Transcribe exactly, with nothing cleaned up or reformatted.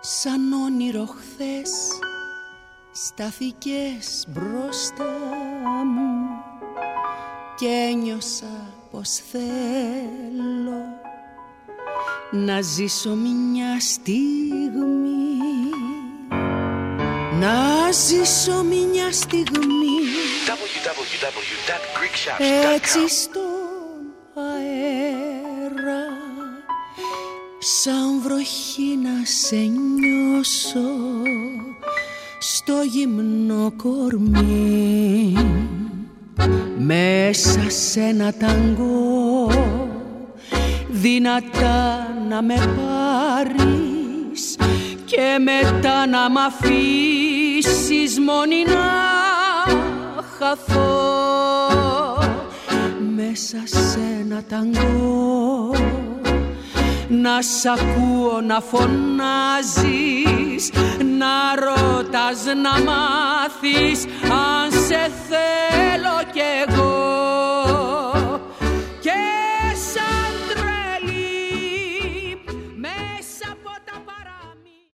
σαν όνειρο χθες στάθηκες μπροστά μου και ένιωσα πως θέλω να ζήσω μια στιγμή, να ζήσω μια στιγμή double-u double-u double-u dot greek shops dot com. έτσι στον αέρα, σαν βροχή να σε νιώσω στο γυμνό κορμί, μέσα σε ένα ταγκό δυνατά να με πάρεις και μετά να μ' αφήσεις μόνη να χαθώ, μέσα σε ένα ταγκό να σ' ακούω να φωνάζεις, να ρωτάς, να μάθεις αν σε θέλω κι εγώ.